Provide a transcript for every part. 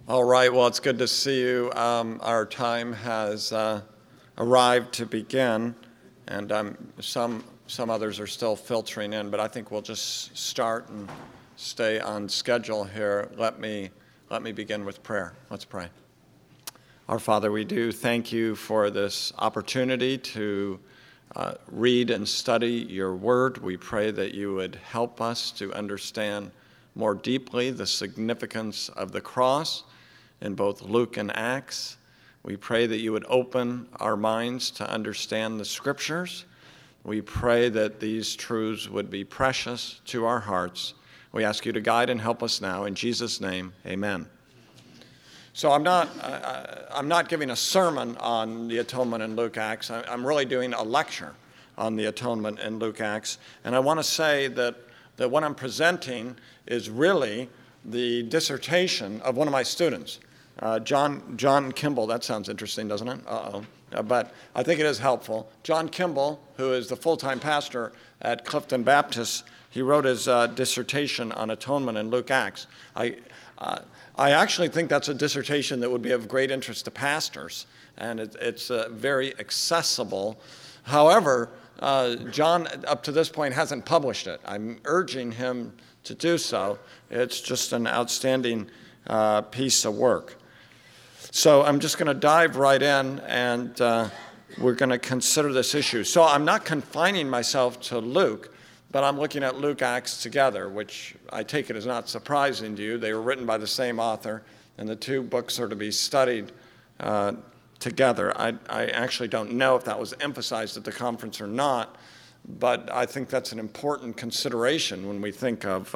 All right, well, it's good to see you. Our time has arrived to begin, and some others are still filtering in, but I think we'll just start and stay on schedule here. Let me begin with prayer. Let's pray. Our Father, we do thank you for this opportunity to read and study your word. We pray that you would help us to understand more deeply the significance of the cross in both Luke and Acts. We pray that you would open our minds to understand the scriptures. We pray that these truths would be precious to our hearts. We ask you to guide and help us now. In Jesus' name, amen. So I'm not giving a sermon on the atonement in Luke Acts. I'm really doing a lecture on the atonement in Luke Acts. And I want to say that what I'm presenting is really the dissertation of one of my students, John Kimball. That sounds interesting, doesn't it? But I think it is helpful. John Kimball, who is the full-time pastor at Clifton Baptist, he wrote his dissertation on atonement in Luke Acts. I actually think that's a dissertation that would be of great interest to pastors, and it's very accessible. However, John, up to this point, hasn't published it. I'm urging him to do so. It's just an outstanding piece of work. So I'm just going to dive right in, and we're going to consider this issue. So I'm not confining myself to Luke, but I'm looking at Luke, Acts together, which I take it is not surprising to you. They were written by the same author, and the two books are to be studied together. I actually don't know if that was emphasized at the conference or not, but I think that's an important consideration when we think of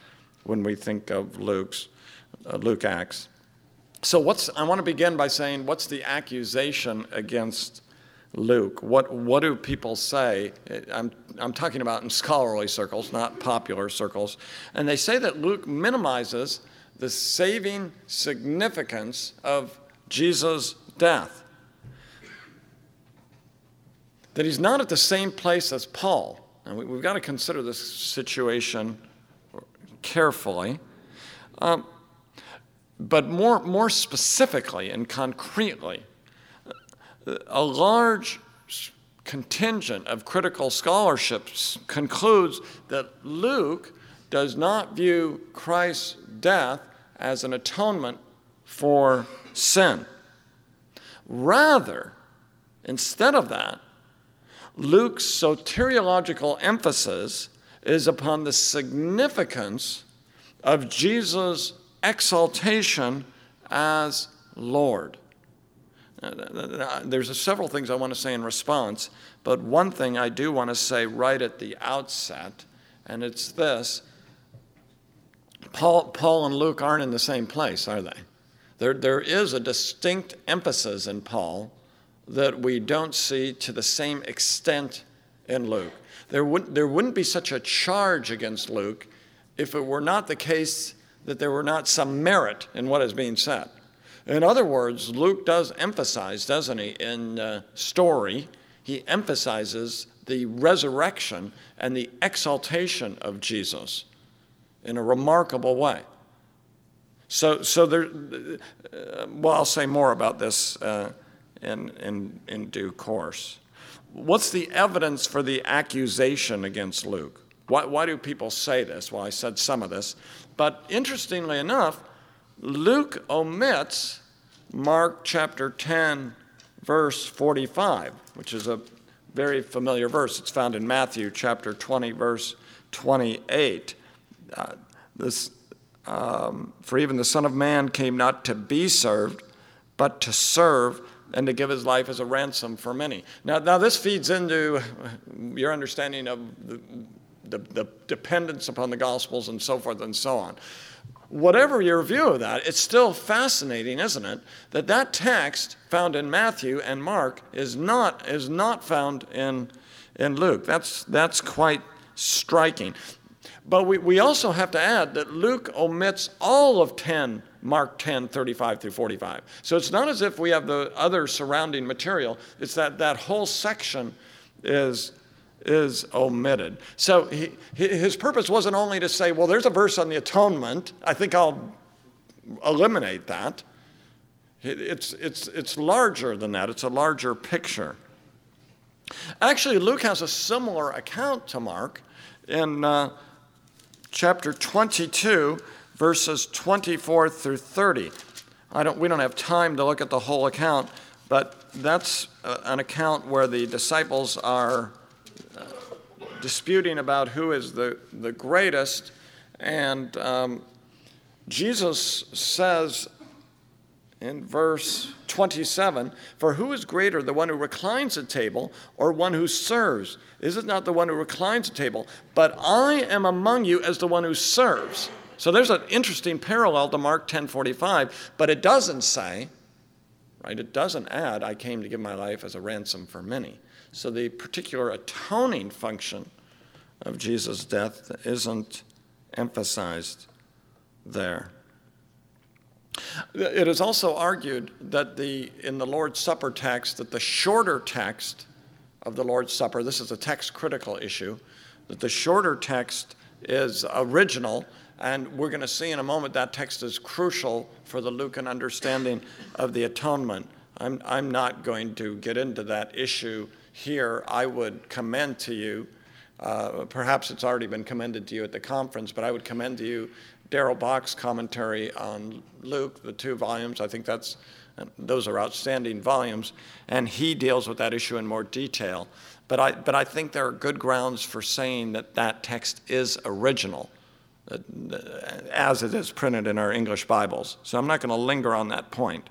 Luke Acts. So I want to begin by saying, what's the accusation against Luke? What do people say? I'm talking about in scholarly circles, not popular circles. And they say that Luke minimizes the saving significance of Jesus' death. That he's not at the same place as Paul. And we've got to consider this situation carefully. But more specifically and concretely, a large contingent of critical scholarships concludes that Luke does not view Christ's death as an atonement for sin. Rather, instead of that, Luke's soteriological emphasis is upon the significance of Jesus' exaltation as Lord. There's several things I want to say in response, but one thing I do want to say right at the outset, and it's this. Paul and Luke aren't in the same place, are they? There is a distinct emphasis in Paul that we don't see to the same extent in Luke. There wouldn't be such a charge against Luke if it were not the case that there were not some merit in what is being said. In other words, Luke does emphasize, doesn't he, in story, he emphasizes the resurrection and the exaltation of Jesus in a remarkable way. So there, I'll say more about this in due course. What's the evidence for the accusation against Luke? Why do people say this? Well, I said some of this. But interestingly enough, Luke omits Mark chapter 10, verse 45, which is a very familiar verse. It's found in Matthew chapter 20, verse 28. For even the Son of Man came not to be served, but to serve and to give his life as a ransom for many. Now this feeds into your understanding of the dependence upon the Gospels and so forth and so on. Whatever your view of that, it's still fascinating, isn't it, that text found in Matthew and Mark is not found in Luke. That's quite striking. But we also have to add that Luke omits all of Mark 10, 35 through 45. So it's not as if we have the other surrounding material. It's that whole section is omitted. So his purpose wasn't only to say, well, there's a verse on the atonement. I think I'll eliminate that. It's larger than that. It's a larger picture. Actually, Luke has a similar account to Mark in chapter 22, verses 24 through 30. We don't have time to look at the whole account, but that's an account where the disciples are disputing about who is the greatest, and Jesus says in verse 27, "For who is greater, the one who reclines at table or one who serves? Is it not the one who reclines at table? But I am among you as the one who serves." So there's an interesting parallel to Mark 10:45, but it doesn't say, right? It doesn't add, "I came to give my life as a ransom for many." So the particular atoning function of Jesus' death isn't emphasized there. It is also argued that in the Lord's Supper text, that the shorter text of the Lord's Supper, this is a text critical issue, that the shorter text is original, and we're going to see in a moment that text is crucial for the Lucan understanding of the atonement. I'm not going to get into that issue here. I would commend to you, perhaps it's already been commended to you at the conference, but I would commend to you Darrell Bock's commentary on Luke, the 2 volumes. I think those are outstanding volumes, and he deals with that issue in more detail. But I think there are good grounds for saying that text is original, as it is printed in our English Bibles. So I'm not going to linger on that point.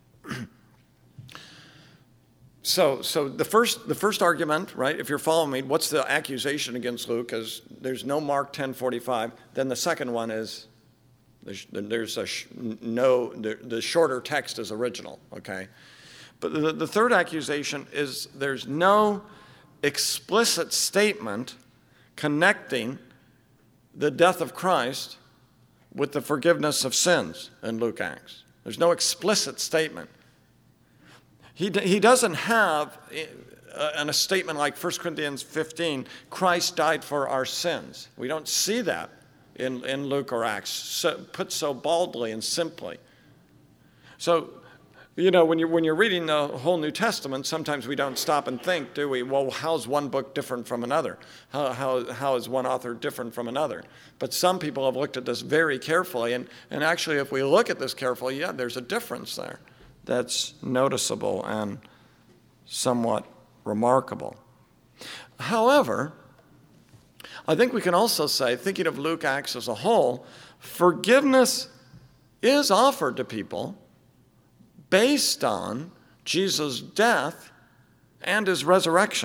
So the first argument, right, if you're following me, what's the accusation against Luke? Is there's no Mark 10:45. Then the second one is the shorter text is original, okay? But the third accusation is there's no explicit statement connecting the death of Christ with the forgiveness of sins in Luke Acts. There's no explicit statement. He doesn't have a statement like 1 Corinthians 15, Christ died for our sins. We don't see that in Luke or Acts, put so baldly and simply. So, when you're reading the whole New Testament, sometimes we don't stop and think, do we? Well, how's one book different from another? How is one author different from another? But some people have looked at this very carefully, and actually, if we look at this carefully, yeah, there's a difference there that's noticeable and somewhat remarkable. However, I think we can also say, thinking of Luke Acts as a whole, forgiveness is offered to people based on Jesus' death and his resurrection.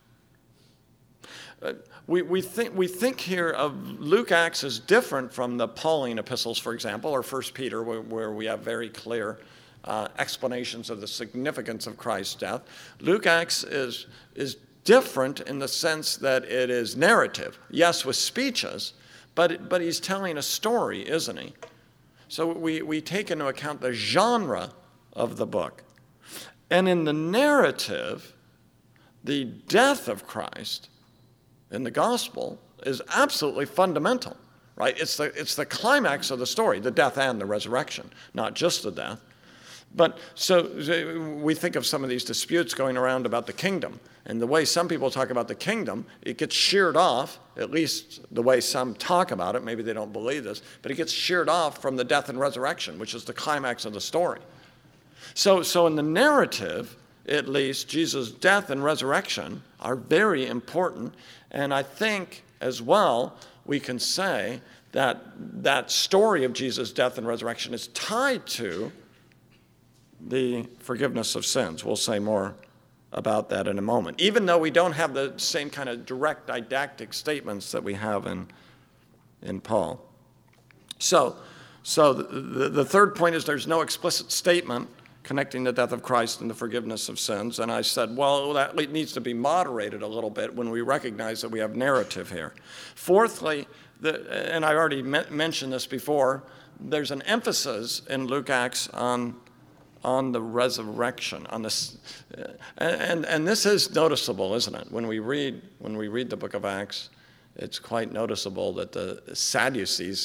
We think here of Luke Acts as different from the Pauline epistles, for example, or 1 Peter, where we have very clear explanations of the significance of Christ's death. Luke Acts is different in the sense that it is narrative, yes, with speeches, but he's telling a story, isn't he? So we take into account the genre of the book. And in the narrative, the death of Christ in the gospel is absolutely fundamental, right? It's the climax of the story, the death and the resurrection, not just the death. But so we think of some of these disputes going around about the kingdom. And the way some people talk about the kingdom, it gets sheared off, at least the way some talk about it. Maybe they don't believe this, but it gets sheared off from the death and resurrection, which is the climax of the story. So in the narrative, at least, Jesus' death and resurrection are very important. And I think, as well, we can say that that story of Jesus' death and resurrection is tied to the forgiveness of sins. We'll say more about that in a moment, even though we don't have the same kind of direct didactic statements that we have in Paul. So the third point is there's no explicit statement connecting the death of Christ and the forgiveness of sins. And I said, well, that needs to be moderated a little bit when we recognize that we have narrative here. Fourthly, and I already mentioned this before, there's an emphasis in Luke Acts on the resurrection, on this, and this is noticeable, isn't it? When we read the book of Acts, it's quite noticeable that the Sadducees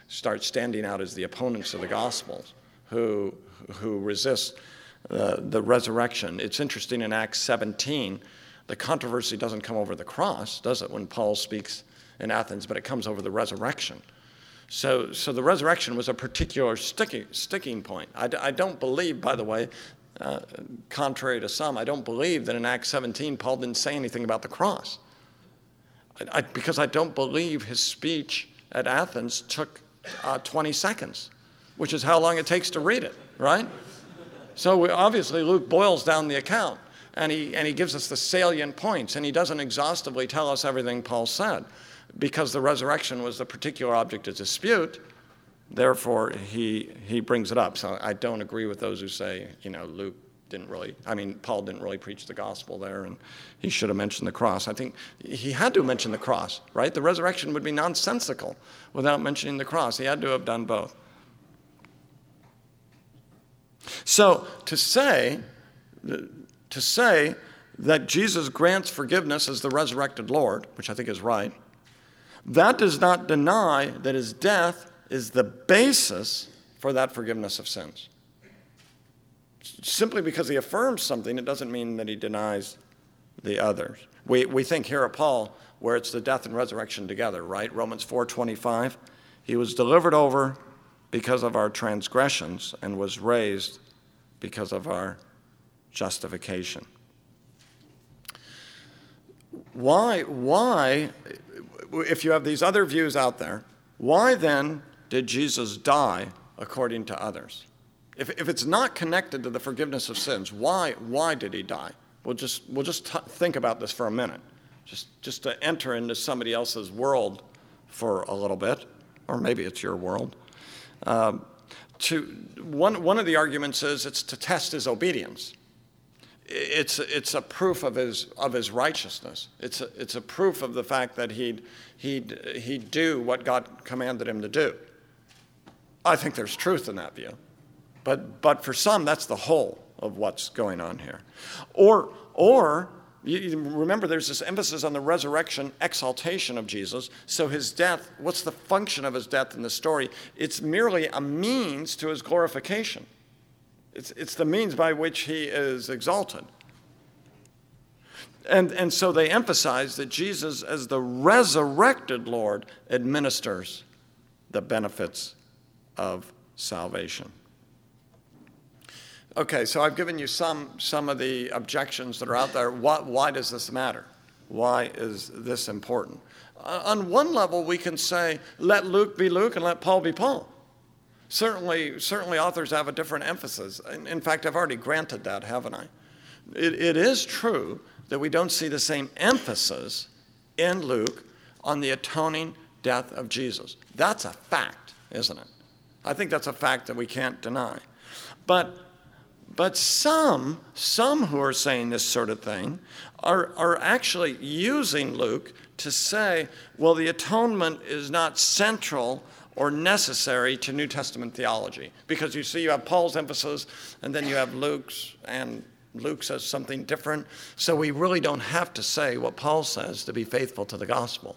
start standing out as the opponents of the Gospels who resist the resurrection. It's interesting in Acts 17, the controversy doesn't come over the cross, does it, when Paul speaks in Athens, but it comes over the resurrection. So the resurrection was a particular sticking point. I don't believe, by the way, contrary to some, I don't believe that in Acts 17 Paul didn't say anything about the cross. Because I don't believe his speech at Athens took 20 seconds, which is how long it takes to read it, right? So obviously Luke boils down the account, and he gives us the salient points, and he doesn't exhaustively tell us everything Paul said. Because the resurrection was the particular object of dispute, therefore he brings it up. So I don't agree with those who say, Paul didn't really preach the gospel there, and he should have mentioned the cross. I think he had to mention the cross, right? The resurrection would be nonsensical without mentioning the cross. He had to have done both. So to say that Jesus grants forgiveness as the resurrected Lord, which I think is right, that does not deny that his death is the basis for that forgiveness of sins. Simply because he affirms something, it doesn't mean that he denies the others. We think here of Paul where it's the death and resurrection together, right? Romans 4:25, he was delivered over because of our transgressions and was raised because of our justification. Why, if you have these other views out there, why then did Jesus die according to others? If it's not connected to the forgiveness of sins, why did he die? We'll just think about this for a minute, just to enter into somebody else's world for a little bit, or maybe it's your world. One of the arguments is it's to test his obedience. It's a proof of his righteousness. It's a proof of the fact that he'd do what God commanded him to do. I think there's truth in that view, but for some that's the whole of what's going on here. Or you remember there's this emphasis on the resurrection exaltation of Jesus. So his death, what's the function of his death in the story? It's merely a means to his glorification. It's the means by which he is exalted. And so they emphasize that Jesus, as the resurrected Lord, administers the benefits of salvation. Okay, so I've given you some of the objections that are out there. Why does this matter? Why is this important? On one level, we can say, let Luke be Luke and let Paul be Paul. Certainly authors have a different emphasis. In fact, I've already granted that, haven't I? It is true that we don't see the same emphasis in Luke on the atoning death of Jesus. That's a fact, isn't it? I think that's a fact that we can't deny. But some who are saying this sort of thing are actually using Luke to say, well, the atonement is not central or necessary to New Testament theology. Because you see, you have Paul's emphasis, and then you have Luke's, and Luke says something different. So we really don't have to say what Paul says to be faithful to the gospel.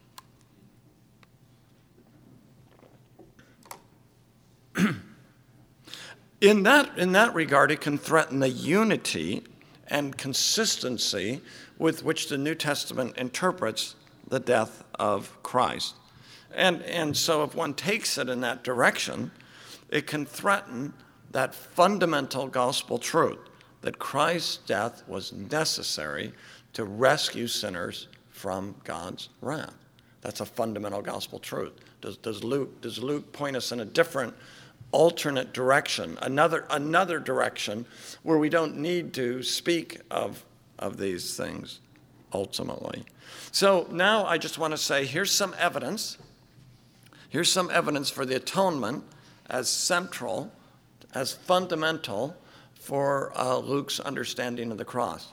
In that regard, it can threaten the unity and consistency with which the New Testament interprets the death of Christ. And so if one takes it in that direction, it can threaten that fundamental gospel truth that Christ's death was necessary to rescue sinners from God's wrath. That's a fundamental gospel truth. Does Luke point us in a different, alternate direction, another direction where we don't need to speak of these things ultimately? So now I just want to say, here's some evidence for the atonement as central, as fundamental for Luke's understanding of the cross.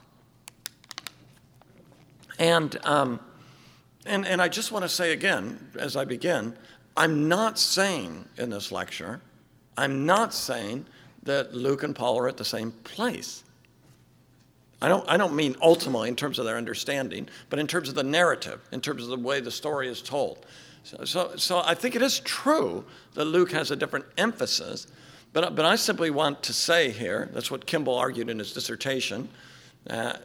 And I just want to say again, as I begin, I'm not saying in this lecture, I'm not saying that Luke and Paul are at the same place. I don't mean ultimately in terms of their understanding, but in terms of the narrative, in terms of the way the story is told. So I think it is true that Luke has a different emphasis, but I simply want to say here, that's what Kimball argued in his dissertation, that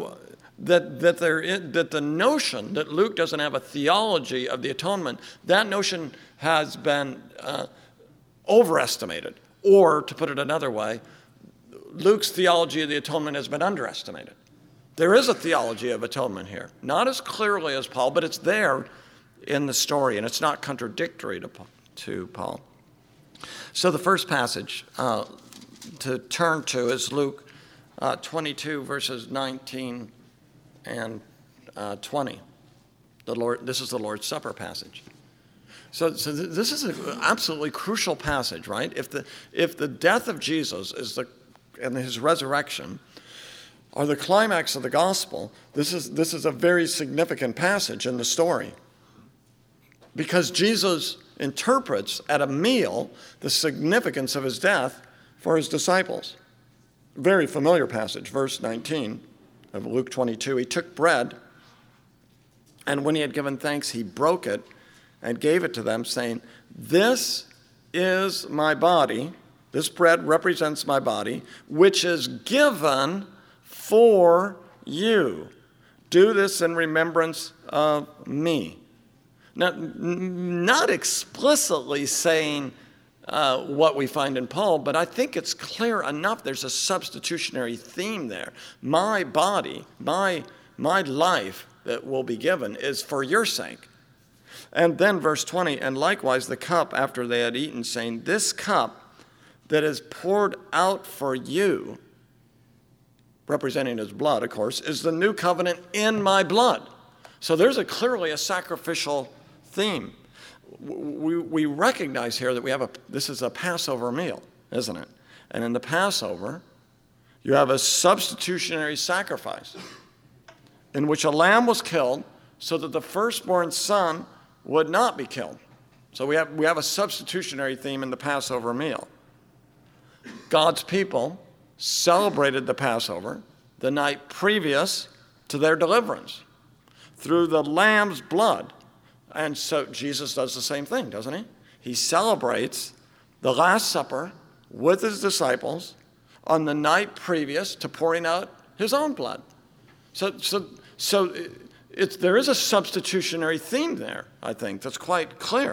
the notion that Luke doesn't have a theology of the atonement, that notion has been overestimated. Or, to put it another way, Luke's theology of the atonement has been underestimated. There is a theology of atonement here, not as clearly as Paul, but it's there in the story, and it's not contradictory to Paul. So the first passage to turn to is Luke 22, verses 19 and 20. This is the Lord's Supper passage. So this is an absolutely crucial passage, right? If the death of Jesus and his resurrection are the climax of the gospel, this is a very significant passage in the story. Because Jesus interprets at a meal the significance of his death for his disciples. Very familiar passage, verse 19 of Luke 22. He took bread, and when he had given thanks, he broke it and gave it to them, saying, "This is my body." This bread represents my body, which is given for you. Do this in remembrance of me. Now, not explicitly saying what we find in Paul, but I think it's clear enough there's a substitutionary theme there. My body, my life that will be given is for your sake. And then verse 20, and likewise the cup after they had eaten, saying, "This cup that is poured out for you," representing his blood, of course, "is the new covenant in my blood." So there's clearly a sacrificial theme. We recognize here that this is a Passover meal, isn't it? And in the Passover, you have a substitutionary sacrifice in which a lamb was killed so that the firstborn son would not be killed. So we have a substitutionary theme in the Passover meal. God's people celebrated the Passover the night previous to their deliverance through the lamb's blood. And so Jesus does the same thing, doesn't he? He celebrates the Last Supper with his disciples on the night previous to pouring out his own blood. So there is a substitutionary theme there, I think, that's quite clear.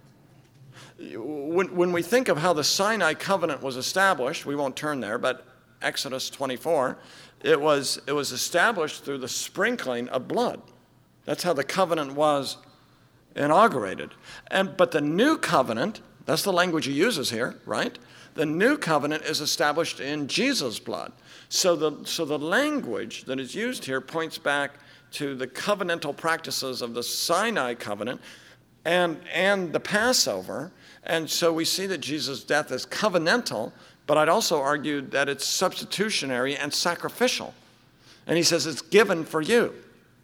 When we think of how the Sinai covenant was established, we won't turn there, but Exodus 24, it was established through the sprinkling of blood. That's how the covenant was inaugurated. But the new covenant, that's the language he uses here, right? The new covenant is established in Jesus' blood. So the language that is used here points back to the covenantal practices of the Sinai covenant and the Passover. And so we see that Jesus' death is covenantal, but I'd also argue that it's substitutionary and sacrificial. And he says it's given for you.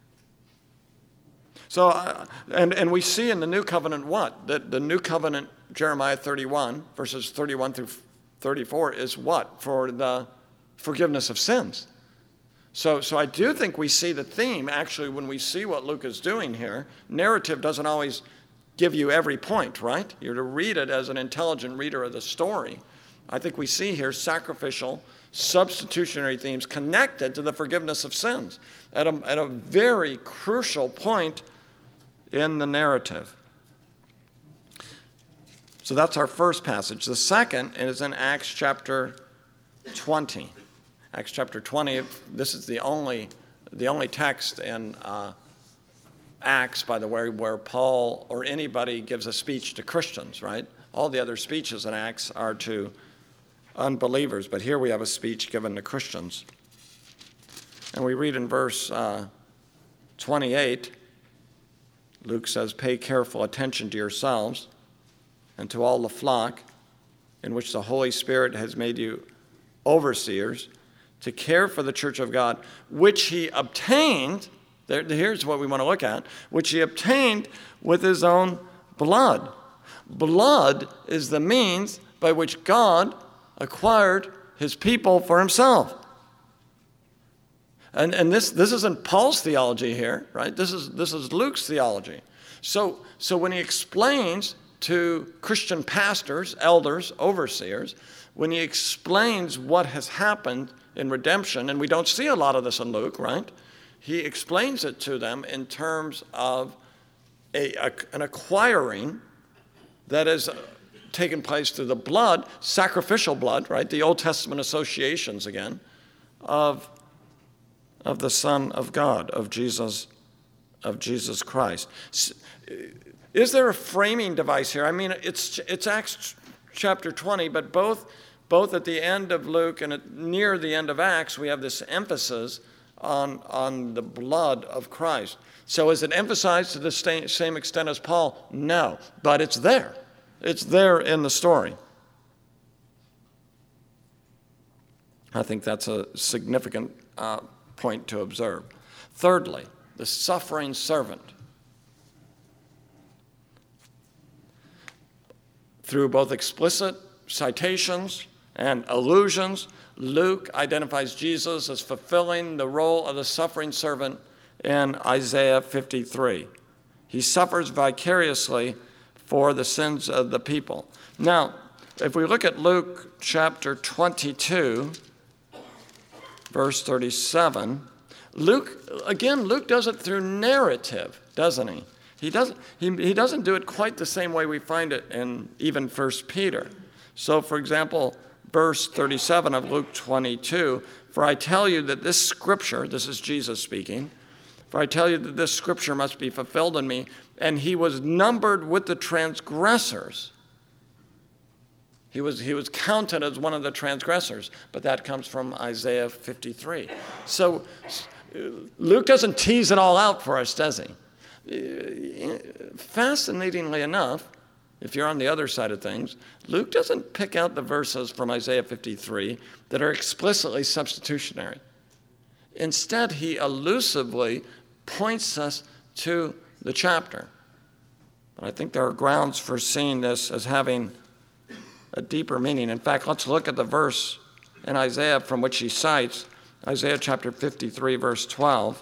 So, and we see in the new covenant what? That the new covenant, Jeremiah 31, verses 31 through 34, is what? For the forgiveness of sins. So I do think we see the theme, actually, when we see what Luke is doing here. Narrative doesn't always give you every point, right? You're to read it as an intelligent reader of the story. I think we see here sacrificial, substitutionary themes connected to the forgiveness of sins at a very crucial point in the narrative. So that's our first passage. The second is in Acts chapter 20. Acts chapter 20, this is the only text in Acts, by the way, where Paul or anybody gives a speech to Christians, right? All the other speeches in Acts are to unbelievers, but here we have a speech given to Christians. And we read in verse 28, Luke says, "Pay careful attention to yourselves and to all the flock in which the Holy Spirit has made you overseers, to care for the church of God, which he obtained," here's what we want to look at, "which he obtained with his own blood." Blood is the means by which God acquired his people for himself. And this isn't Paul's theology here, right? This is Luke's theology. So when he explains to Christian pastors, elders, overseers, when he explains what has happened in redemption, and we don't see a lot of this in Luke, right? He explains it to them in terms of an acquiring that has taken place through the blood, sacrificial blood, right? The Old Testament associations again, of the Son of God, of Jesus Christ. Is there a framing device here? I mean, it's Acts chapter 20, but both at the end of Luke and near the end of Acts, we have this emphasis on the blood of Christ. So is it emphasized to the same extent as Paul? No, but it's there. It's there in the story. I think that's a significant point to observe. Thirdly, the suffering servant. Through both explicit citations and allusions, Luke identifies Jesus as fulfilling the role of the suffering servant in Isaiah 53. He suffers vicariously for the sins of the people. Now, if we look at Luke chapter 22, verse 37, Luke does it through narrative, doesn't he? He doesn't do it quite the same way we find it in even 1 Peter. So, for example, verse 37 of Luke 22, for I tell you that this scripture, this is Jesus speaking, for I tell you that this scripture must be fulfilled in me, and he was numbered with the transgressors. He was counted as one of the transgressors, but that comes from Isaiah 53. So Luke doesn't tease it all out for us, does he? Fascinatingly enough, if you're on the other side of things, Luke doesn't pick out the verses from Isaiah 53 that are explicitly substitutionary. Instead, he elusively points us to the chapter. But I think there are grounds for seeing this as having a deeper meaning. In fact, let's look at the verse in Isaiah from which he cites, Isaiah chapter 53, verse 12.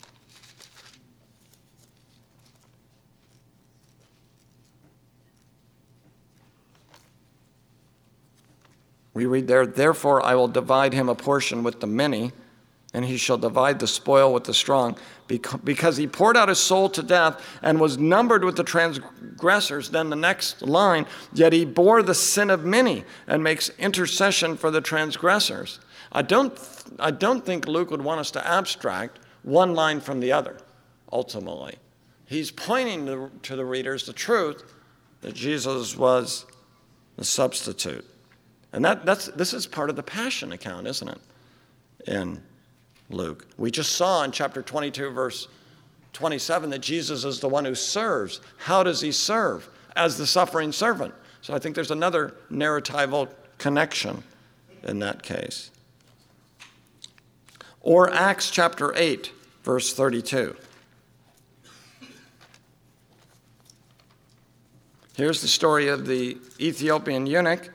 We read there, therefore I will divide him a portion with the many, and he shall divide the spoil with the strong, because he poured out his soul to death and was numbered with the transgressors. Then the next line, yet he bore the sin of many and makes intercession for the transgressors. I don't think Luke would want us to abstract one line from the other, ultimately. He's pointing to the readers the truth that Jesus was the substitute. And this is part of the Passion account, isn't it, in Luke? We just saw in chapter 22, verse 27, that Jesus is the one who serves. How does he serve? As the suffering servant. So I think there's another narratival connection in that case. Or Acts chapter 8, verse 32. Here's the story of the Ethiopian eunuch.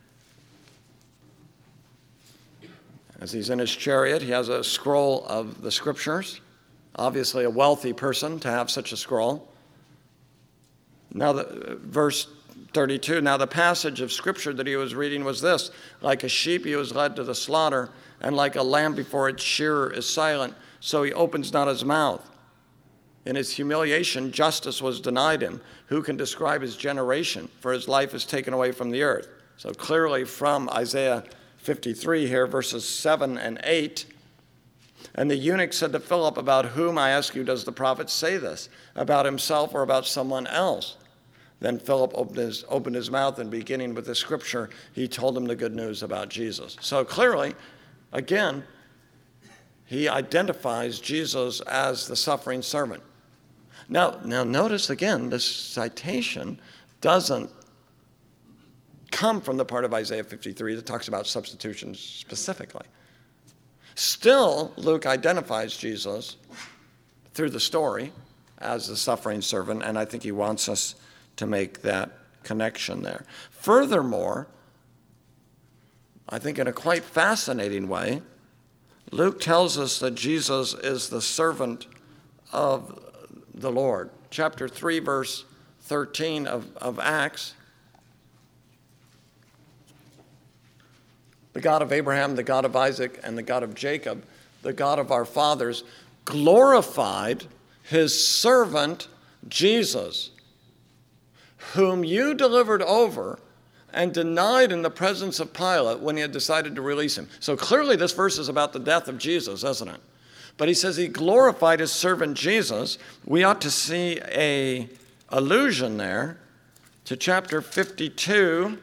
As he's in his chariot, he has a scroll of the scriptures. Obviously a wealthy person to have such a scroll. Now, verse 32, now the passage of scripture that he was reading was this: like a sheep he was led to the slaughter, and like a lamb before its shearer is silent, so he opens not his mouth. In his humiliation, justice was denied him. Who can describe his generation? For his life is taken away from the earth. So clearly from Isaiah 53 here, verses 7 and 8. And the eunuch said to Philip, about whom, I ask you, does the prophet say this? About himself or about someone else? Then Philip opened his mouth, and beginning with the scripture, he told him the good news about Jesus. So clearly, again, he identifies Jesus as the suffering servant. Now notice again, this citation doesn't come from the part of Isaiah 53 that talks about substitution specifically. Still, Luke identifies Jesus through the story as the suffering servant, and I think he wants us to make that connection there. Furthermore, I think in a quite fascinating way, Luke tells us that Jesus is the servant of the Lord. Chapter 3, verse 13 of Acts. The God of Abraham, the God of Isaac, and the God of Jacob, the God of our fathers, glorified his servant Jesus, whom you delivered over and denied in the presence of Pilate when he had decided to release him. So clearly this verse is about the death of Jesus, isn't it? But he says he glorified his servant Jesus. We ought to see an allusion there to chapter 52,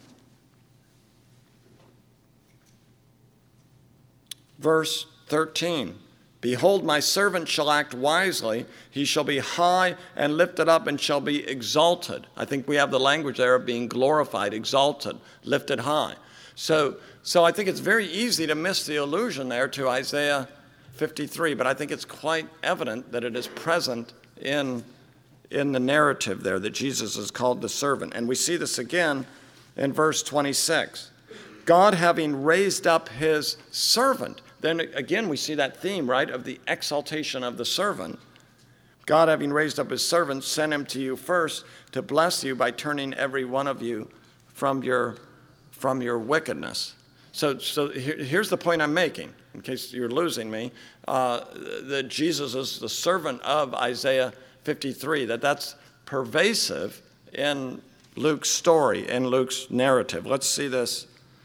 verse 13. Behold, my servant shall act wisely. He shall be high and lifted up and shall be exalted. I think we have the language there of being glorified, exalted, lifted high. So I think it's very easy to miss the allusion there to Isaiah 53, but I think it's quite evident that it is present in the narrative there, that Jesus is called the servant. And we see this again in verse 26. God having raised up his servant. Then again, we see that theme, right, of the exaltation of the servant. God, having raised up his servant, sent him to you first to bless you by turning every one of you from your wickedness. So here's the point I'm making, in case you're losing me, that Jesus is the servant of Isaiah 53, that's pervasive in Luke's story, in Luke's narrative. Let's see this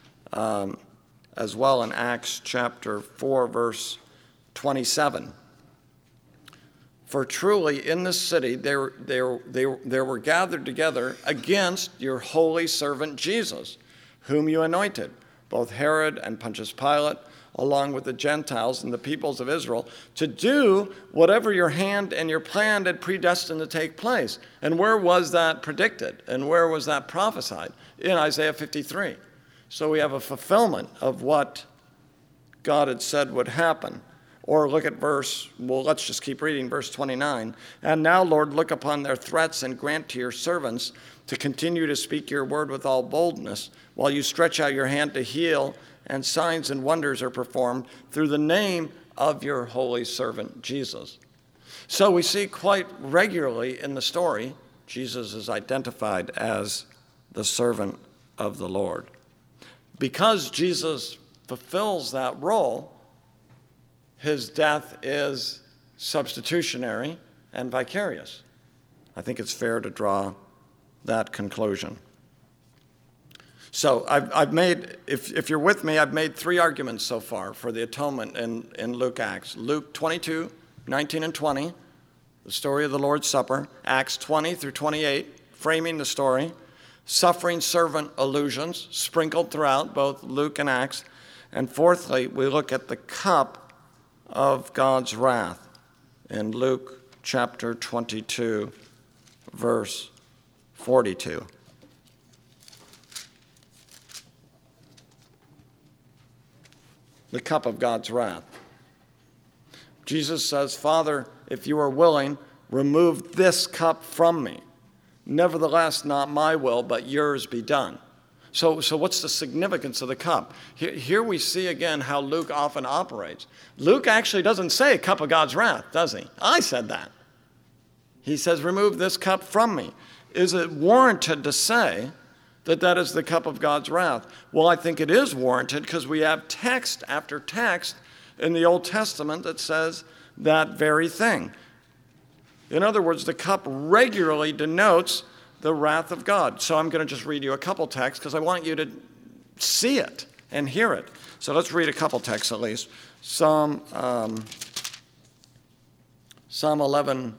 as well in Acts chapter 4, verse 27. For truly in this city there were gathered together against your holy servant Jesus, whom you anointed, both Herod and Pontius Pilate, along with the Gentiles and the peoples of Israel, to do whatever your hand and your plan had predestined to take place. And where was that predicted? And where was that prophesied? In Isaiah 53. So we have a fulfillment of what God had said would happen. Or look at let's just keep reading, verse 29. And now, Lord, look upon their threats and grant to your servants to continue to speak your word with all boldness, while you stretch out your hand to heal, and signs and wonders are performed through the name of your holy servant Jesus. So we see quite regularly in the story, Jesus is identified as the servant of the Lord. Because Jesus fulfills that role, his death is substitutionary and vicarious. I think it's fair to draw that conclusion. So I've made, if you're with me, I've made three arguments so far for the atonement in Luke Acts. Luke 22, 19 and 20, the story of the Lord's Supper. Acts 20 through 28, framing the story. Suffering servant allusions sprinkled throughout both Luke and Acts. And fourthly, we look at the cup of God's wrath in Luke chapter 22, verse 42. The cup of God's wrath. Jesus says, Father, if you are willing, remove this cup from me. Nevertheless, not my will, but yours be done. So what's the significance of the cup? Here we see again how Luke often operates. Luke actually doesn't say cup of God's wrath, does he? I said that. He says, remove this cup from me. Is it warranted to say that is the cup of God's wrath? Well, I think it is warranted because we have text after text in the Old Testament that says that very thing. In other words, the cup regularly denotes the wrath of God. So I'm going to just read you a couple texts because I want you to see it and hear it. So let's read a couple texts at least. Psalm 11,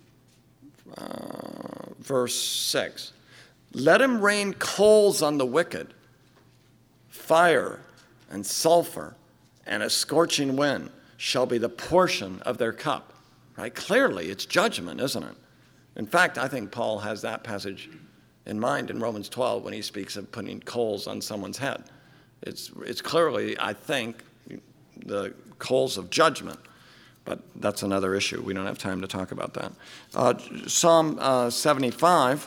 verse 6. Let him rain coals on the wicked, fire and sulfur and a scorching wind shall be the portion of their cup. Right? Clearly, it's judgment, isn't it? In fact, I think Paul has that passage in mind in Romans 12 when he speaks of putting coals on someone's head. It's clearly, I think, the coals of judgment. But that's another issue. We don't have time to talk about that. Psalm 75.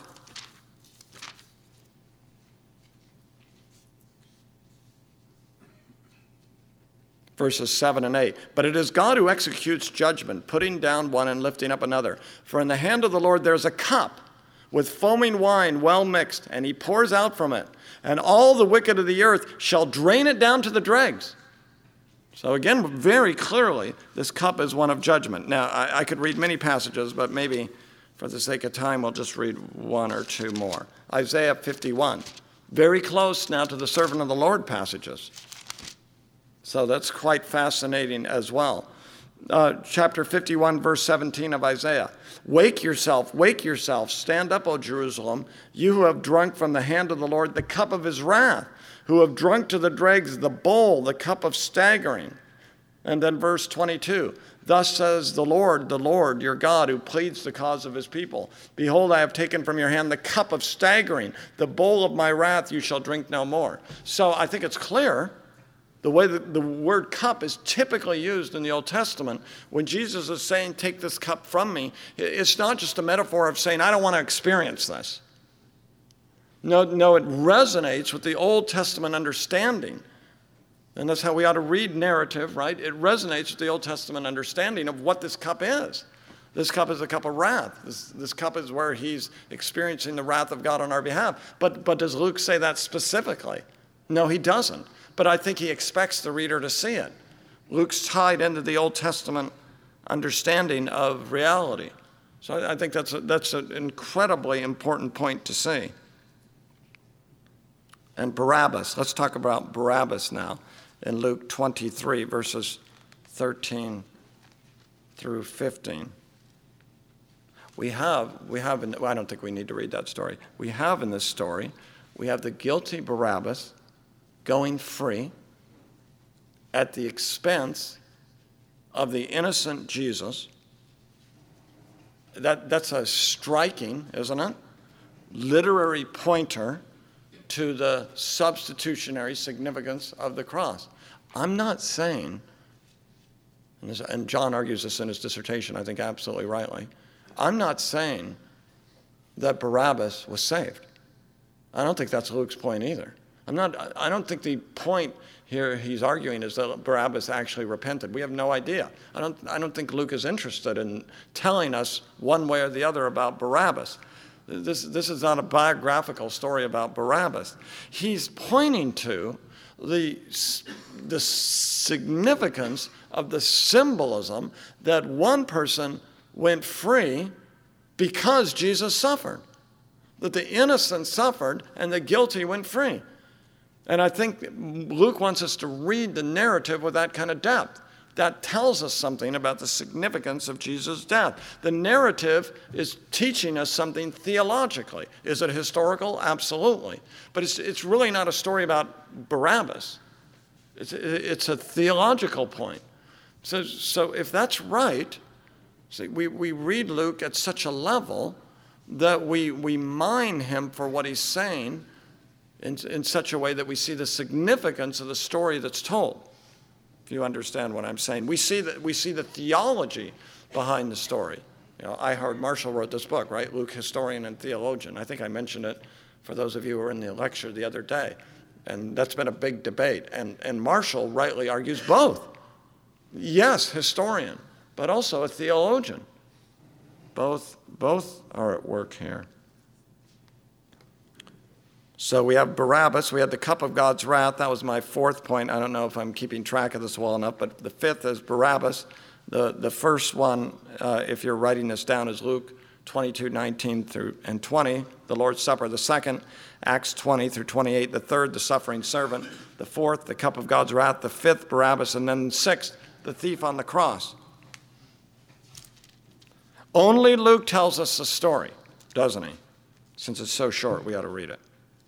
verses 7 and 8. But it is God who executes judgment, putting down one and lifting up another. For in the hand of the Lord there is a cup with foaming wine well mixed, and he pours out from it. And all the wicked of the earth shall drain it down to the dregs. So again, very clearly, this cup is one of judgment. Now, I could read many passages, but maybe for the sake of time, we'll just read one or two more. Isaiah 51. Very close now to the servant of the Lord passages. So that's quite fascinating as well. Chapter 51, verse 17 of Isaiah. Wake yourself, stand up, O Jerusalem, you who have drunk from the hand of the Lord the cup of his wrath, who have drunk to the dregs the bowl, the cup of staggering. And then verse 22, thus says the Lord, your God, who pleads the cause of his people. Behold, I have taken from your hand the cup of staggering, the bowl of my wrath you shall drink no more. So I think it's clear the way that the word cup is typically used in the Old Testament. When Jesus is saying, take this cup from me, it's not just a metaphor of saying, I don't want to experience this. No, it resonates with the Old Testament understanding. And that's how we ought to read narrative, right? It resonates with the Old Testament understanding of what this cup is. This cup is a cup of wrath. This cup is where he's experiencing the wrath of God on our behalf. But does Luke say that specifically? No, he doesn't. But I think he expects the reader to see it. Luke's tied into the Old Testament understanding of reality. So I think that's an incredibly important point to see. And Barabbas. Let's talk about Barabbas now in Luke 23, verses 13 through 15. I don't think we need to read that story. We have in this story, we have the guilty Barabbas going free at the expense of the innocent Jesus. That's a striking, isn't it? Literary pointer to the substitutionary significance of the cross. I'm not saying, and John argues this in his dissertation, I think absolutely rightly, I'm not saying that Barabbas was saved. I don't think that's Luke's point either. I don't think the point here he's arguing is that Barabbas actually repented. We have no idea. I don't think Luke is interested in telling us one way or the other about Barabbas. This is not a biographical story about Barabbas. He's pointing to the significance of the symbolism that one person went free because Jesus suffered. That the innocent suffered and the guilty went free. And I think Luke wants us to read the narrative with that kind of depth. That tells us something about the significance of Jesus' death. The narrative is teaching us something theologically. Is it historical? Absolutely. But it's really not a story about Barabbas. It's a theological point. So if that's right, see, we read Luke at such a level that we mine him for what he's saying in such a way that we see the significance of the story that's told. If you understand what I'm saying, we see the theology behind the story. I heard Marshall wrote this book, right? Luke, historian and theologian. I think I mentioned it for those of you who were in the lecture the other day, and that's been a big debate. And Marshall rightly argues both. Yes, historian, but also a theologian. Both are at work here. So we have Barabbas, we had the cup of God's wrath. That was my fourth point. I don't know if I'm keeping track of this well enough, but the fifth is Barabbas. The first one, if you're writing this down, is Luke 22, 19 through and 20, the Lord's Supper. The second, Acts 20 through 28. The third, the suffering servant. The fourth, the cup of God's wrath. The fifth, Barabbas. And then sixth, the thief on the cross. Only Luke tells us the story, doesn't he? Since it's so short, we ought to read it.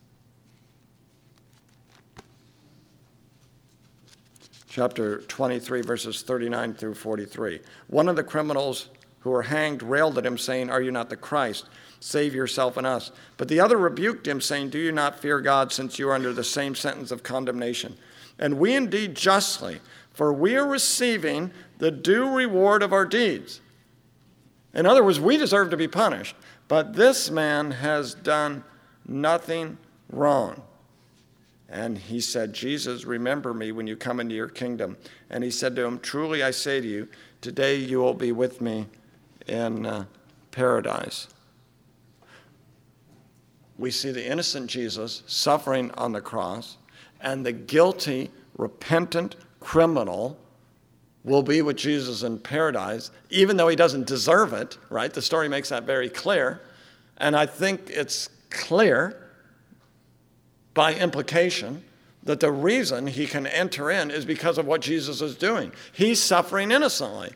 Chapter 23, verses 39 through 43. One of the criminals who were hanged railed at him, saying, "Are you not the Christ? Save yourself and us." But the other rebuked him, saying, "Do you not fear God, since you are under the same sentence of condemnation? And we indeed justly, for we are receiving the due reward of our deeds." In other words, we deserve to be punished, but this man has done nothing wrong. And he said, Jesus, remember me when you come into your kingdom. And he said to him, truly I say to you, today you will be with me in paradise. We see the innocent Jesus suffering on the cross, and the guilty, repentant criminal will be with Jesus in paradise, even though he doesn't deserve it, right? The story makes that very clear. And I think it's clear by implication that the reason he can enter in is because of what Jesus is doing. He's suffering innocently.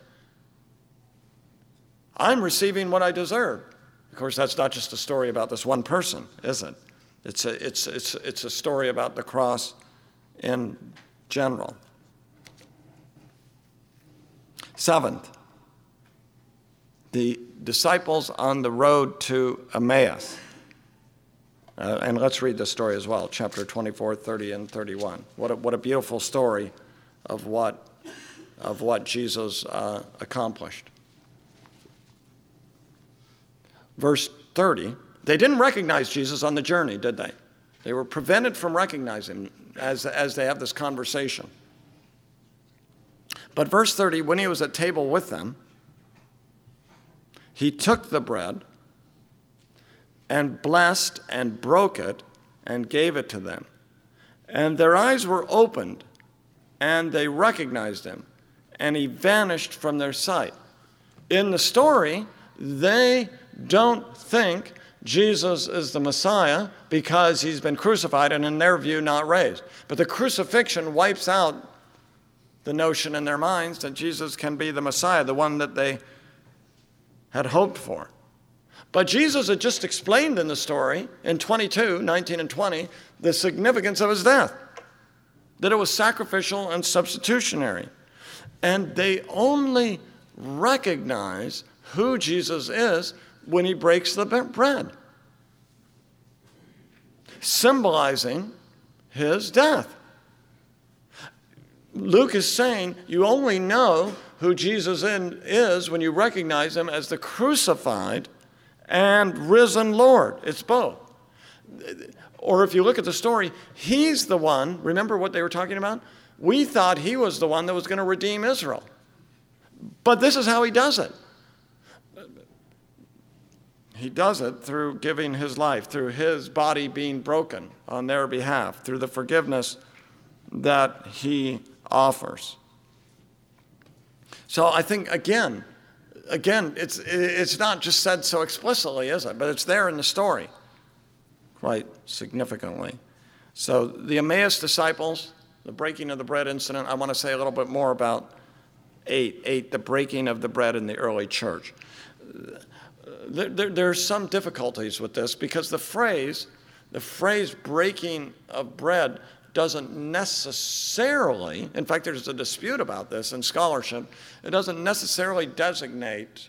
I'm receiving what I deserve. Of course, that's not just a story about this one person, is it? It's a story about the cross in general. Seventh, the disciples on the road to Emmaus. And let's read this story as well, chapter 24, 30, and 31. What a beautiful story of what Jesus accomplished. Verse 30, they didn't recognize Jesus on the journey, did they? They were prevented from recognizing him as they have this conversation. But verse 30, when he was at table with them, he took the bread and blessed and broke it and gave it to them. And their eyes were opened, and they recognized him, and he vanished from their sight. In the story, they don't think Jesus is the Messiah because he's been crucified and in their view not raised. But the crucifixion wipes out the notion in their minds that Jesus can be the Messiah, the one that they had hoped for. But Jesus had just explained in the story in 22, 19 and 20, the significance of his death, that it was sacrificial and substitutionary. And they only recognize who Jesus is when he breaks the bread, symbolizing his death. Luke is saying you only know who Jesus is when you recognize him as the crucified and risen Lord. It's both. Or if you look at the story, he's the one, remember what they were talking about? We thought he was the one that was going to redeem Israel. But this is how he does it. He does it through giving his life, through his body being broken on their behalf, through the forgiveness that he offers. So I think, again, it's not just said so explicitly, is it? But it's there in the story quite significantly. So the Emmaus disciples, the breaking of the bread incident, I want to say a little bit more about 8, the breaking of the bread in the early church. There are some difficulties with this because the phrase breaking of bread doesn't necessarily, in fact, there's a dispute about this in scholarship, it doesn't necessarily designate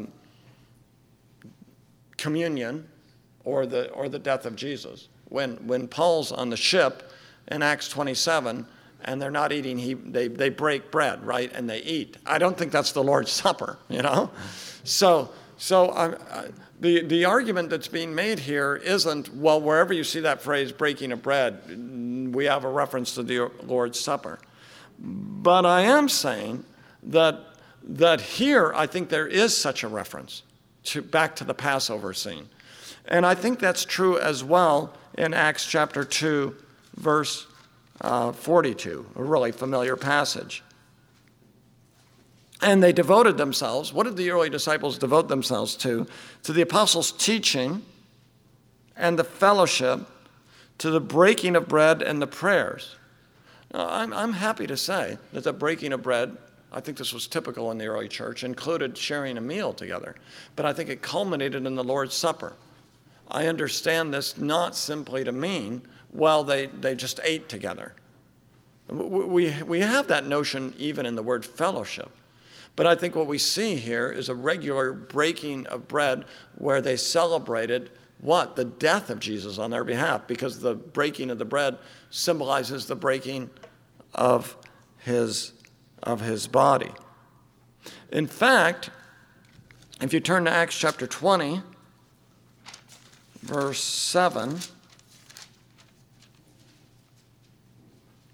communion or the death of Jesus. When Paul's on the ship in Acts 27 and they're not eating, they break bread, right, and they eat. I don't think that's the Lord's Supper, you know? So the argument that's being made here isn't, well, wherever you see that phrase, breaking of bread, we have a reference to the Lord's Supper. But I am saying that here I think there is such a reference back to the Passover scene. And I think that's true as well in Acts chapter 2, verse 42, a really familiar passage. And they devoted themselves. What did the early disciples devote themselves to? To the apostles' teaching and the fellowship, to the breaking of bread and the prayers. Now, I'm happy to say that the breaking of bread, I think this was typical in the early church, included sharing a meal together. But I think it culminated in the Lord's Supper. I understand this not simply to mean, well, they just ate together. We have that notion even in the word fellowship. But I think what we see here is a regular breaking of bread where they celebrated what? The death of Jesus on their behalf, because the breaking of the bread symbolizes the breaking of his body. In fact, if you turn to Acts chapter 20, verse 7,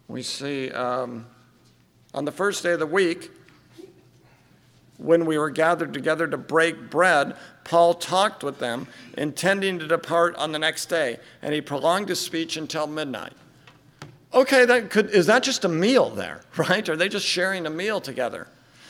We see on the first day of the week, when we were gathered together to break bread, Paul talked with them, intending to depart on the next day, and he prolonged his speech until midnight. Okay, is that just a meal there, right? Are they just sharing a meal together?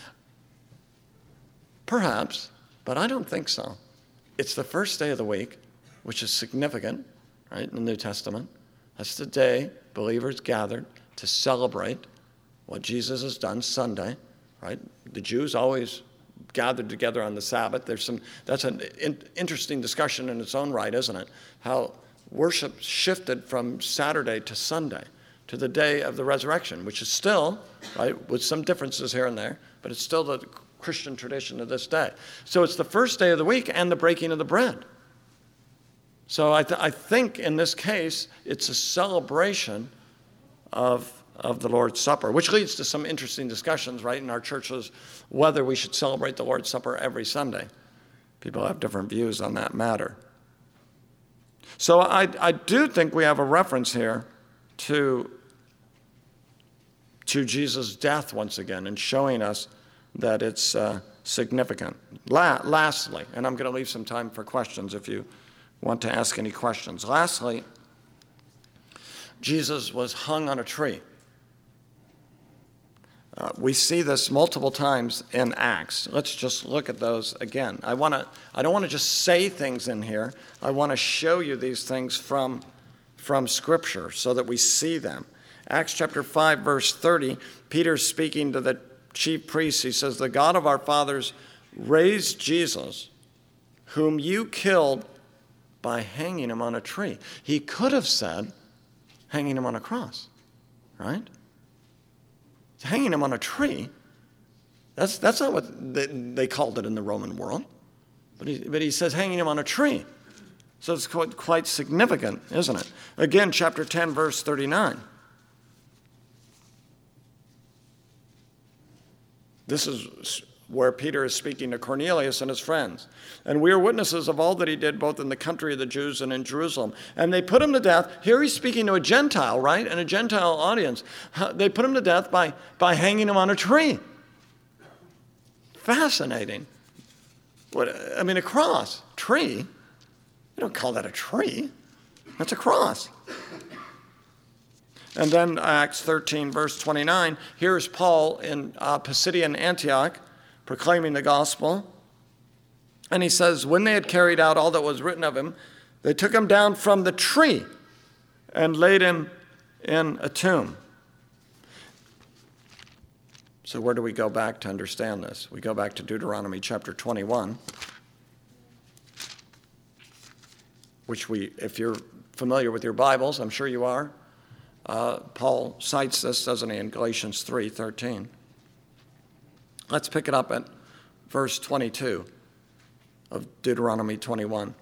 Perhaps, but I don't think so. It's the first day of the week, which is significant, right, in the New Testament. That's the day believers gathered to celebrate what Jesus has done Sunday, right? The Jews always gathered together on the Sabbath. That's an interesting discussion in its own right, isn't it? How worship shifted from Saturday to Sunday, to the day of the resurrection, which is still, right, with some differences here and there, but it's still the Christian tradition of this day. So it's the first day of the week and the breaking of the bread. So I think in this case, it's a celebration of the Lord's Supper, which leads to some interesting discussions, right, in our churches, whether we should celebrate the Lord's Supper every Sunday. People have different views on that matter. So I do think we have a reference here to Jesus' death once again and showing us that it's significant. Lastly, and I'm going to leave some time for questions if you want to ask any questions. Lastly, Jesus was hung on a tree. We see this multiple times in Acts. Let's just look at those again. I don't want to just say things in here. I want to show you these things from Scripture so that we see them. Acts chapter 5, verse 30, Peter's speaking to the chief priests. He says, "The God of our fathers raised Jesus, whom you killed by hanging him on a tree." He could have said, hanging him on a cross, right? Hanging him on a tree, that's not what they called it in the Roman world. But he says hanging him on a tree. So it's quite significant, isn't it? Again, chapter 10, verse 39. This is where Peter is speaking to Cornelius and his friends. "And we are witnesses of all that he did, both in the country of the Jews and in Jerusalem. And they put him to death." Here he's speaking to a Gentile, right? And a Gentile audience. They put him to death by hanging him on a tree. Fascinating. A cross. Tree? You don't call that a tree. That's a cross. And then Acts 13, verse 29. Here's Paul in Pisidian Antioch, proclaiming the gospel. And he says, "When they had carried out all that was written of him, they took him down from the tree and laid him in a tomb." So where do we go back to understand this? We go back to Deuteronomy chapter 21, which if you're familiar with your Bibles, I'm sure you are, Paul cites this, doesn't he, in Galatians 3:13. Let's pick it up at verse 22 of Deuteronomy 21.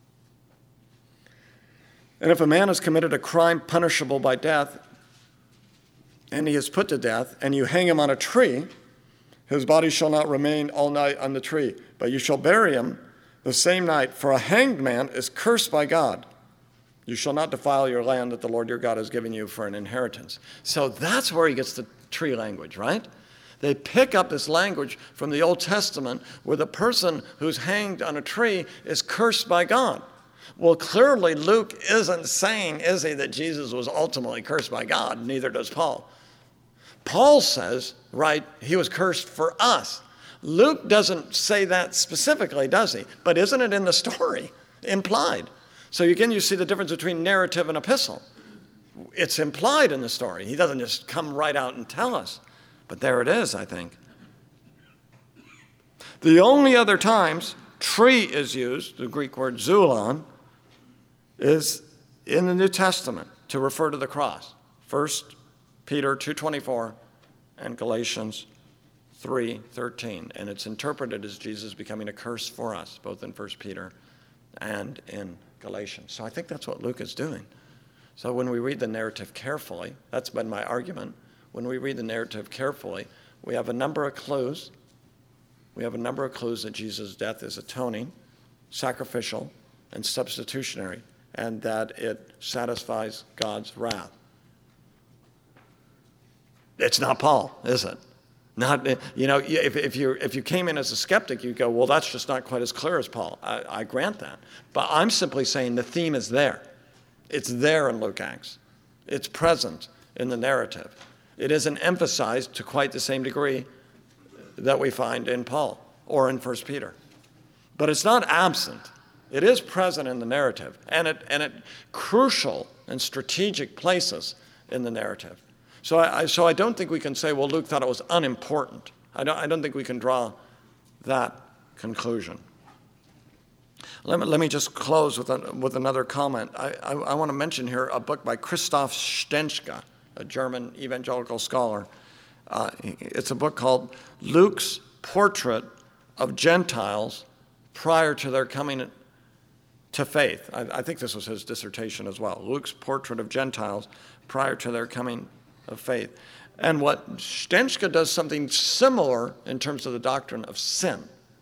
"And if a man has committed a crime punishable by death, and he is put to death, and you hang him on a tree, his body shall not remain all night on the tree, but you shall bury him the same night, for a hanged man is cursed by God. You shall not defile your land that the Lord your God has given you for an inheritance." So that's where he gets the tree language, right? They pick up this language from the Old Testament where the person who's hanged on a tree is cursed by God. Well, clearly Luke isn't saying, is he, that Jesus was ultimately cursed by God? Neither does Paul. Paul says, right, he was cursed for us. Luke doesn't say that specifically, does he? But isn't it in the story? Implied. So again, you see the difference between narrative and epistle. It's implied in the story. He doesn't just come right out and tell us. But there it is, I think. The only other times tree is used, the Greek word zoulon, is in the New Testament to refer to the cross. 1 Peter 2:24 and Galatians 3:13. And it's interpreted as Jesus becoming a curse for us, both in 1 Peter and in Galatians. So I think that's what Luke is doing. So when we read the narrative carefully, that's been my argument. When we read the narrative carefully, we have a number of clues. We have a number of clues that Jesus' death is atoning, sacrificial, and substitutionary, and that it satisfies God's wrath. It's not Paul, is it? Not, if you came in as a skeptic, you'd go, well, that's just not quite as clear as Paul. I grant that. But I'm simply saying the theme is there. It's there in Luke Acts. It's present in the narrative. It isn't emphasized to quite the same degree that we find in Paul or in 1 Peter. But it's not absent. It is present in the narrative, and at crucial and strategic places in the narrative. So I don't think we can say, well, Luke thought it was unimportant. I don't think we can draw that conclusion. Let me just close with another comment. I want to mention here a book by Christoph Stenschke, a German evangelical scholar. It's a book called Luke's Portrait of Gentiles Prior to Their Coming to Faith. I think this was his dissertation as well. Luke's Portrait of Gentiles Prior to Their Coming of Faith. And what Stenschke does something similar in terms of the doctrine of sin.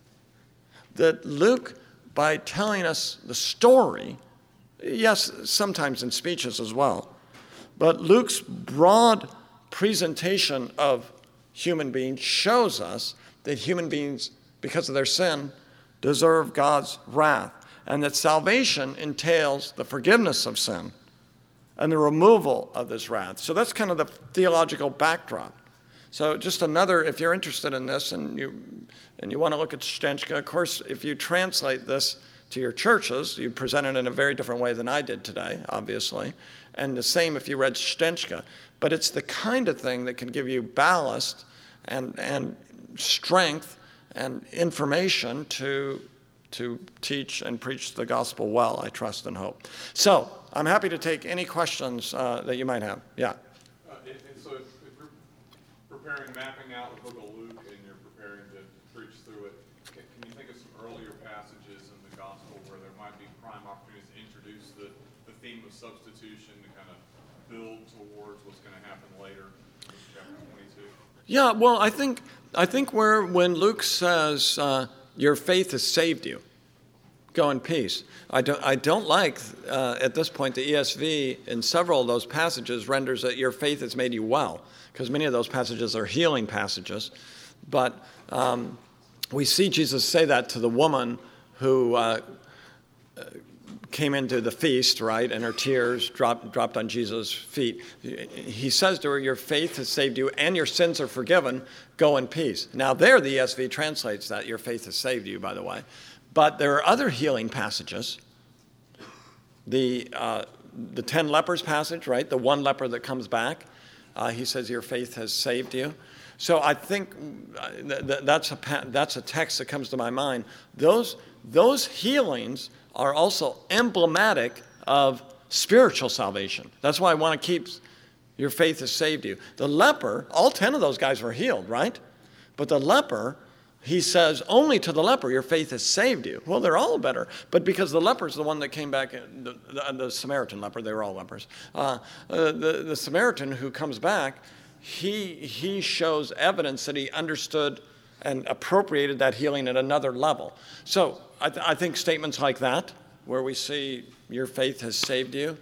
That Luke, by telling us the story, yes, sometimes in speeches as well, but Luke's broad presentation of human beings shows us that human beings, because of their sin, deserve God's wrath, and that salvation entails the forgiveness of sin and the removal of this wrath. So that's kind of the theological backdrop. So just another, if you're interested in this and you want to look at Stenschke, of course, if you translate this to your churches, you present it in a very different way than I did today, obviously. And the same if you read Stenschke. But it's the kind of thing that can give you ballast and strength and information to teach and preach the gospel well, I trust and hope. So I'm happy to take any questions that you might have. Yeah. And so if you're preparing, mapping out the book of Luke and you're preparing to preach through it, can you think of some earlier passages in the gospel where there might be prime opportunities to introduce the theme of substitution to kind of build towards what's going to happen later in chapter 22? Yeah, well, I think when Luke says, your faith has saved you, go in peace. I don't like, at this point, the ESV in several of those passages renders that your faith has made you well, because many of those passages are healing passages. But we see Jesus say that to the woman who came into the feast, right, and her tears dropped on Jesus' feet. He says to her, your faith has saved you and your sins are forgiven. Go in peace. Now there the ESV translates that, your faith has saved you, by the way. But there are other healing passages. The 10 lepers passage, right, the one leper that comes back, he says, your faith has saved you. So I think that's a text that comes to my mind. Those healings are also emblematic of spiritual salvation. That's why I want to keep your faith has saved you. The leper, all 10 of those guys were healed, right? But the leper, he says, only to the leper, your faith has saved you. Well, they're all better. But because the leper is the one that came back, the Samaritan leper, they were all lepers. The Samaritan who comes back, he shows evidence that he understood and appropriated that healing at another level. So I think statements like that, where we see your faith has saved you,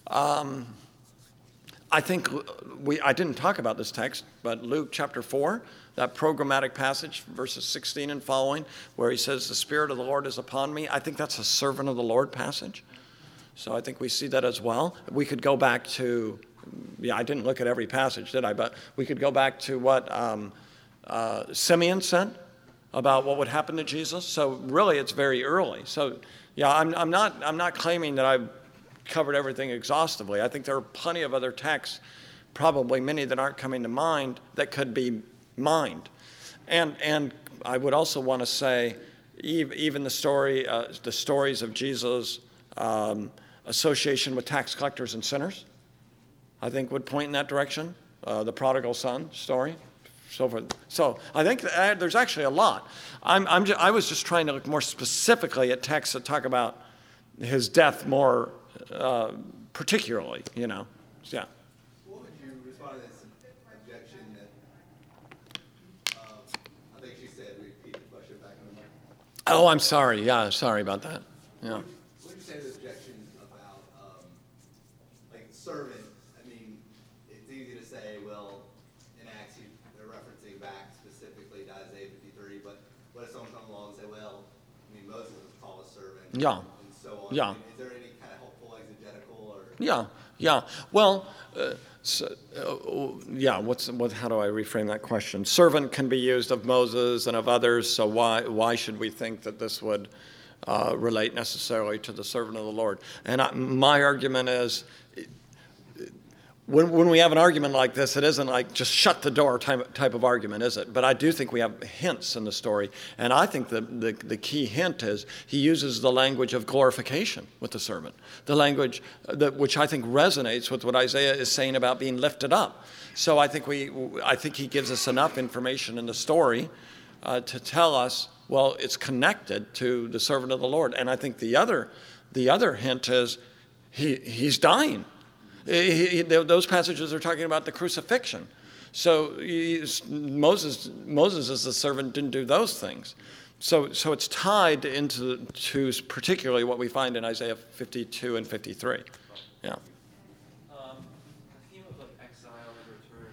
I think I didn't talk about this text, but Luke chapter 4, that programmatic passage, verses 16 and following, where he says, the Spirit of the Lord is upon me. I think that's a servant of the Lord passage. So I think we see that as well. We could go back to, I didn't look at every passage, did I? But we could go back to what Simeon said about what would happen to Jesus. So really, it's very early. So yeah, I'm not claiming that I've covered everything exhaustively. I think there are plenty of other texts, probably many that aren't coming to mind, that could be mined. And I would also want to say, even the stories of Jesus' association with tax collectors and sinners, I think would point in that direction. The prodigal son story, so forth. So I think there's actually a lot. I was just trying to look more specifically at texts that talk about his death more particularly, Yeah. What would you respond to this objection that I think she said repeat the question back in the mic? Oh, I'm sorry. Yeah, sorry about that. Yeah. What would you say to the objection about servant? I mean, it's easy to say, well, in Yeah. and so on. Yeah. I mean, is there any kind of helpful exegetical or? Yeah. Well, how do I reframe that question? Servant can be used of Moses and of others, so why should we think that this would relate necessarily to the servant of the Lord? And my argument is, when we have an argument like this, it isn't like just shut the door type of argument, is it? But I do think we have hints in the story. And I think the key hint is he uses the language of glorification with the servant, the language which I think resonates with what Isaiah is saying about being lifted up. So I think he gives us enough information in the story to tell us, well, it's connected to the servant of the Lord. And I think the other hint is he's dying. Those passages are talking about the crucifixion. So Moses as the servant didn't do those things. So it's tied into particularly what we find in Isaiah 52 and 53. Yeah. The theme of exile and return.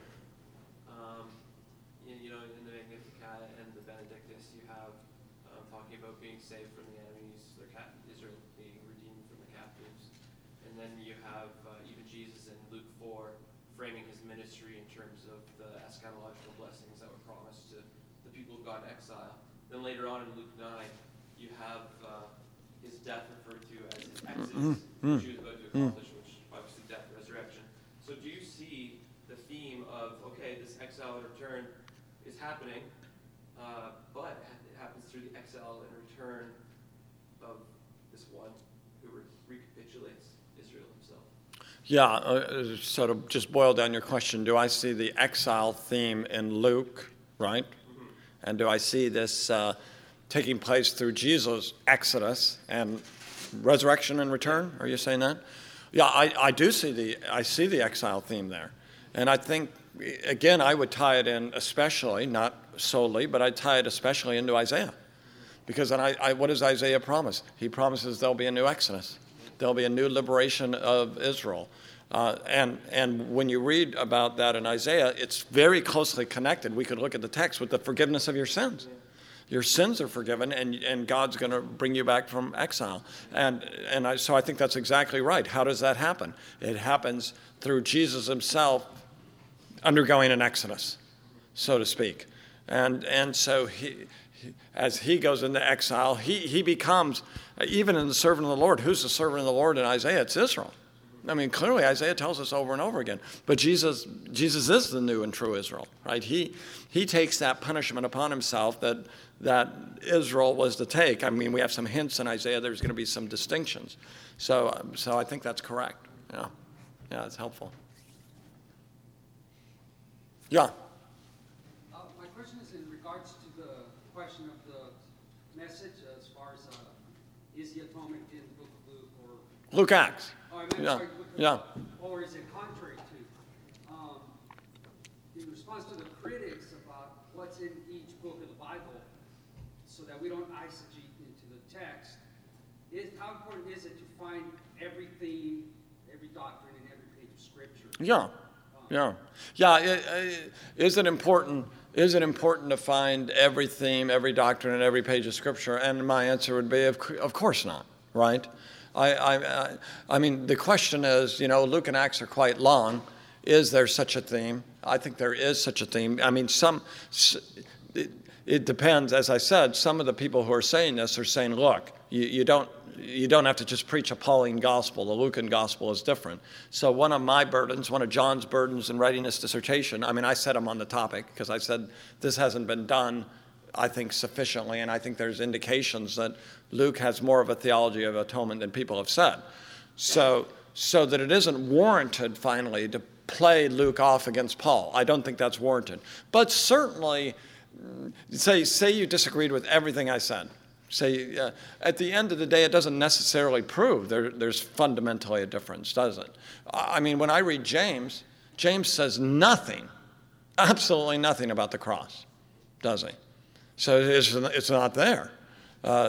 In the Magnificat and the Benedictus, you have talking about being saved from the enemies, Israel being redeemed from the captives. And then you have even Jesus in Luke 4 framing his ministry in terms of the eschatological blessings that were promised to the people who got in exile. Then later on in Luke 9, you have his death referred to as his exodus, which he was about to accomplish, which obviously death and resurrection. So do you see the theme of, okay, this exile and return is happening, but it happens through the exile and return of this one who recapitulates Israel himself? Yeah, so to just boil down your question, do I see the exile theme in Luke, right? Mm-hmm. And do I see this taking place through Jesus' exodus and resurrection and return? Are you saying that? Yeah, I see the exile theme there. And I think, again, I would tie it in especially, not solely, but I'd tie it especially into Isaiah. Because what does Isaiah promise? He promises there'll be a new exodus. There'll be a new liberation of Israel. And when you read about that in Isaiah, it's very closely connected. We could look at the text with the forgiveness of your sins. Your sins are forgiven, and God's going to bring you back from exile. So I think that's exactly right. How does that happen? It happens through Jesus himself undergoing an exodus, so to speak. And so as he goes into exile, he becomes, even in the servant of the Lord, who's the servant of the Lord in Isaiah? It's Israel. I mean, clearly Isaiah tells us over and over again. But Jesus is the new and true Israel, right? He takes that punishment upon himself that Israel was to take. I mean, we have some hints in Isaiah. There's going to be some distinctions. So I think that's correct. Yeah, it's helpful. Yeah. My question is in regards to the question of the message as far as is the atonement in the book of Luke or Luke Acts. Yeah. Or is it contrary to? In response to the critics about what's in each book of the Bible, so that we don't eisegete into the text, how important is it to find every theme, every doctrine, in every page of Scripture? Is it important to find every theme, every doctrine, and every page of Scripture? And my answer would be, of course not, right? I mean, the question is, Luke and Acts are quite long. Is there such a theme? I think there is such a theme. I mean, it depends. As I said, some of the people who are saying this are saying, look, you don't have to just preach a Pauline gospel. The Lucan gospel is different. So one of John's burdens in writing this dissertation, I mean, I set him on the topic because I said this hasn't been done, I think, sufficiently, and I think there's indications that Luke has more of a theology of atonement than people have said. So that it isn't warranted, finally, to play Luke off against Paul. I don't think that's warranted. But certainly, say you disagreed with everything I said. At the end of the day, it doesn't necessarily prove there's fundamentally a difference, does it? I mean, when I read James says nothing, absolutely nothing about the cross, does he? So it's not there.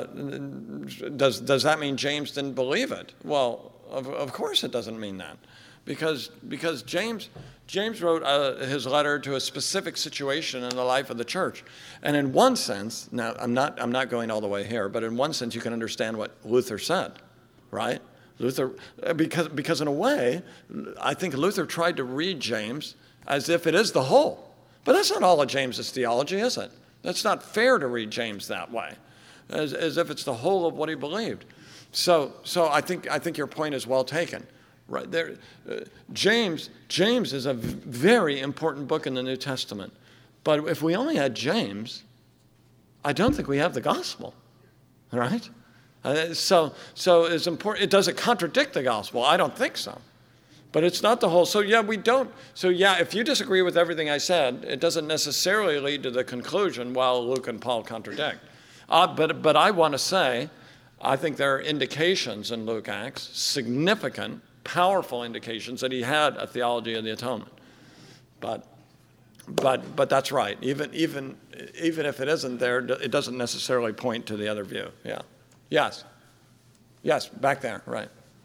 Does that mean James didn't believe it? Well, of course it doesn't mean that. because James wrote his letter to a specific situation in the life of the church. And in one sense, now I'm not going all the way here, but in one sense you can understand what Luther said, right? Luther, because in a way, I think Luther tried to read James as if it is the whole. But that's not all of James's theology, is it? That's not fair to read James that way, as if it's the whole of what he believed. So I think your point is well taken. Right there, James is a very important book in the New Testament. But if we only had James, I don't think we have the gospel, right? So it's important. Does it contradict the gospel? I don't think so. But it's not the whole. So yeah, we don't. So yeah, if you disagree with everything I said, it doesn't necessarily lead to the conclusion, well, Luke and Paul contradict. But I want to say, I think there are indications in Luke Acts, significant, powerful indications that he had a theology of the atonement. But that's right. Even if it isn't there, it doesn't necessarily point to the other view. Yeah. Yes, back there, right.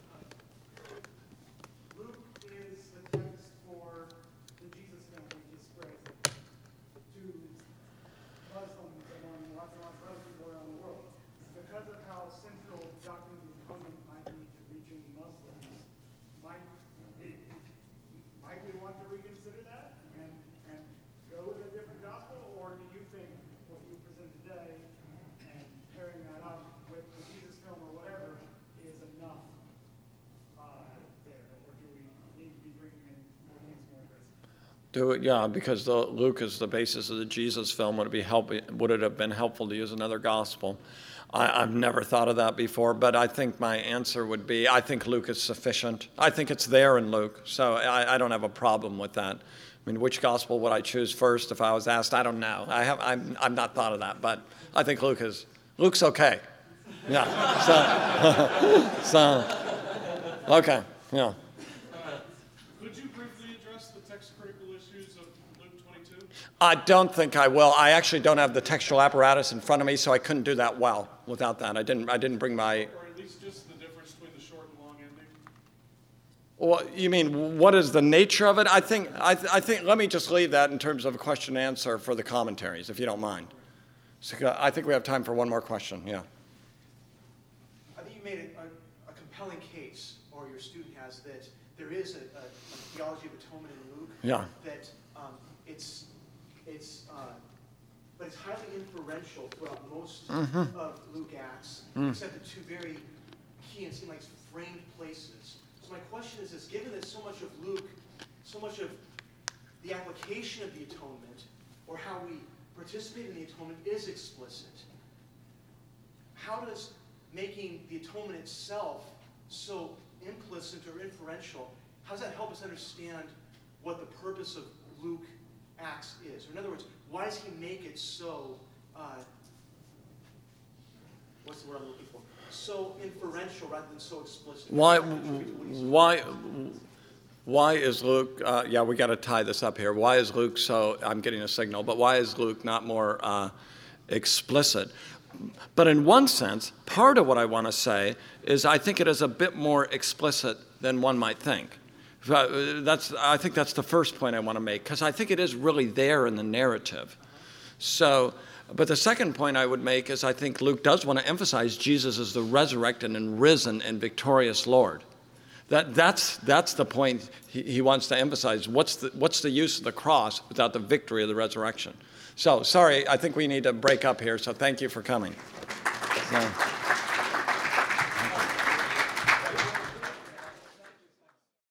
Luke is the text for the Jesus family he spread to Muslims among lots and lots of other people around the world. Because of how central the doctrine of the atonement might be to reaching Muslims, might we want to reconsider that and go with a different gospel, or do you think what you present today and pairing that up with the Jesus film or whatever is enough there, or do we need to be bringing in more things more aggressive? Do it, yeah, because Luke is the basis of the Jesus film. Would it have been helpful to use another gospel? I've never thought of that before, but I think my answer would be, I think Luke is sufficient. I think it's there in Luke, so I don't have a problem with that. I mean, which gospel would I choose first if I was asked? I don't know. I've not thought of that, but I think Luke's okay. Yeah. Okay. Yeah. Could you briefly address the text critical issues of Luke 22? I don't think I will. I actually don't have the textual apparatus in front of me, so I couldn't do that well without that. I didn't bring my. Or at least just the difference between the short and long ending? Well, you mean what is the nature of it? I think. Let me just leave that in terms of a question and answer for the commentaries, if you don't mind. So I think we have time for one more question. Yeah. I think you made a compelling case, or your student has, that there is a theology of atonement in Luke. Yeah. That but it's highly inferential throughout most of Luke Acts, except the two very key and seem like framed places. So my question is this: given that so much of Luke, so much of the application of the atonement, or how we participate in the atonement, is explicit, how does making the atonement itself so implicit or inferential, how does that help us understand what the purpose of Luke Acts is? Or in other words, why does he make it so, what's the word I'm looking for? So inferential rather than so explicit? Why is Luke, yeah, we got to tie this up here. Why is Luke so, I'm getting a signal, but why is Luke not more explicit? But in one sense, part of what I want to say is I think it is a bit more explicit than one might think. I think that's the first point I want to make, because I think it is really there in the narrative. So, but the second point I would make is I think Luke does want to emphasize Jesus as the resurrected and risen and victorious Lord. That's the point he wants to emphasize. What's the use of the cross without the victory of the resurrection? So, sorry, I think we need to break up here, so thank you for coming. So.